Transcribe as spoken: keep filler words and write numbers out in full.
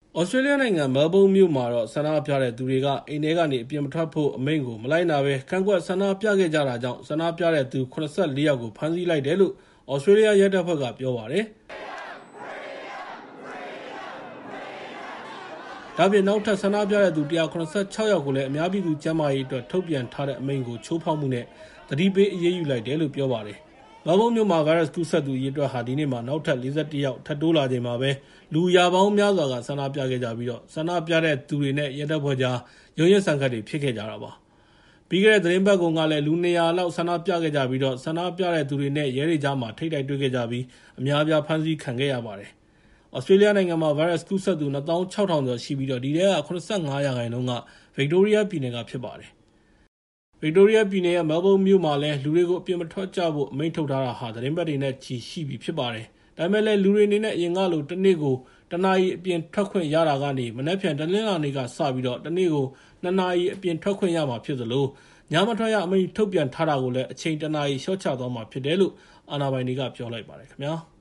ဩစတြေးလျနိုင်ငံမဲလ်ဘုန်းမြို့မှာတော့ဆန္ဒပြတဲ့သူတွေကအိမ်ထဲကနေအပြင်မထွက်ဖို့အမိန့်ကိုမလိုက်နာဘဲကန့်ကွက်ဆန္ဒပြခဲ့ကြတာကြောင့်ဆန္ဒပြတဲ့သူ ၇၄ ယောက်ကိုဖမ်းဆီးလိုက်တယ်လို့ဩစတြေးလျရဲတပ်ဖွဲ့ကပြောပါတယ်။ဒါ့အပြင်နောက်ထပ်ဆန္ဒပြတဲ့သူ ၁၇၆ ယောက်ကိုလည်းအများပြည်သူကျန်းမာရေးအတွက်ထုတ်ပြန်ထားတဲ့အမိန့်ကိုချိုးဖောက်မှုနဲ့သတိပေးအရေးယူလိုက်တယ်လို့ပြောပါတယ်။မဲလ်ဘုန်းမြို့မှာဗိုင်းရပ်စ်ကူးစက်သူအရေအတွက်ဟာဒီနေ့မှာနောက်ထပ် ၄၁ ယောက်ထပ်တိုးလာချိန်မှာပဲလူရာပေါင်းများစွာကဆန္ဒပြခဲ့ကြပြီးဆန္ဒပြတဲ့သူတွေနဲ့ရဲတပ်ဖွဲ့ကြားရုန်းရင်းဆန်ခတ်တွေဖြစ်ခဲ့ကြတာပါ။ပြီးခဲ့တဲ့သတင်းပတ်ကုန်ကလည်းလူ ၂၀၀ လောက်ဆန္ဒပြခဲ့ကြပြီးဆန္ဒပြတဲ့သူတွေနဲ့ရဲတွေကြားမှာထိပ်တိုက်တွေ့ခဲ့ကြပြီးအများအပြားဖမ်းဆီးခံခဲ့ရပါတယ်။ဩစတြေးလျနိုင်ငံမှာဗိုင်းရပ်စ်ကူးစက်သူ ၂၆,၀၀၀ ကျော်ရှိပြီးဒီထဲက ၇၅ ရာခိုင်နှုန်းကဗစ်တိုးရီးယားပြည်နယ်ကဖြစ်ပါတယ်။ဗစ်တိုးရီးယားပြည်နယ်ရဲ့မဲလ်ဘုန်းမြို့မှာလည်းလူတွေကိုအပြင်မထွက်ကြဖို့အမိန့်ထုတ်ထားတာဟာသတင်းပတ်တွေနဲ့ချီရှိပြီဖြစ်ပါတယ်။ဒါပေမဲ့လည်းလူတွေအနေနဲ့အရင်ကလိုတစ်နေ့ကိုတနာရီအပြင်ထွက်ခွင့်ရတာကနေမနက်ဖြန်တနင်္လာနေ့ကစပြီးတော့တစ်နေ့ကိုနှစ်နာရီအပြင်ထွက်ခွင့်ရမှာဖြစ်သလိုညမထွက်ရအမိန့်ထုတ်ပြန်ထားတာကိုလည်းအချိန်တစ်နာရီလျှော့ချသွားမှာဖြစ်တယ်လို့အာဏာပိုင်တွေကပြောလိုက်ပါတယ်ခင်ဗျာ။